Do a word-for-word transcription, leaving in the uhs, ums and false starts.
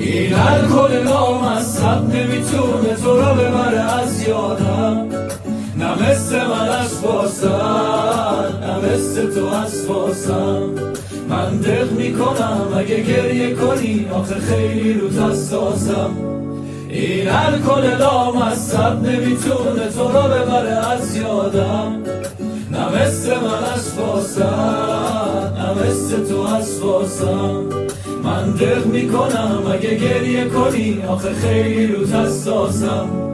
این الکل نامصب نمیتونه تو رو ببره از یادم، نه مثل من از فاسد، نه مثل تو از فاسم. من دق میکنم اگه گریه کنی، آخه خیلی روت حساسم. این الکل لامصب نمیتونه تو رو ببره از یادم، نه مثل من از فاسد، نه مثل تو از فاسم. من دق میکنم اگه گریه کنی، آخه خیلی روت حساسم.